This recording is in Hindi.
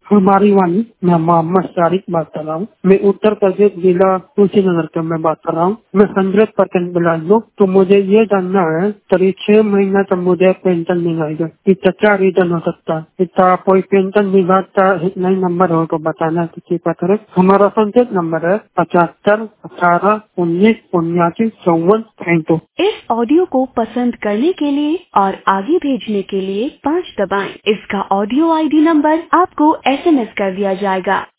हमारी वाली मैं मोहम्मद शारिक बात कर रहा हूँ। मैं उत्तर प्रदेश जिला कुशीनगर से मैं बात कर रहा हूँ। मैं 100% ब्लाइंड हूँ। तो मुझे ये जानना है करीब 6 महीना तक मुझे पेंशन नहीं आएगा। इसका क्या रीजन हो सकता है? इसका कोई पेंशन विभाग का नई नंबर हो तो बताना कृपया करें। हमारा संकेत नंबर है 75 18 19 79 54। Thank you. इस ऑडियो को पसंद करने के लिए और आगे भेजने के लिए 5 दबाएं। इसका ऑडियो आईडी नंबर आपको SMS कर दिया जाएगा।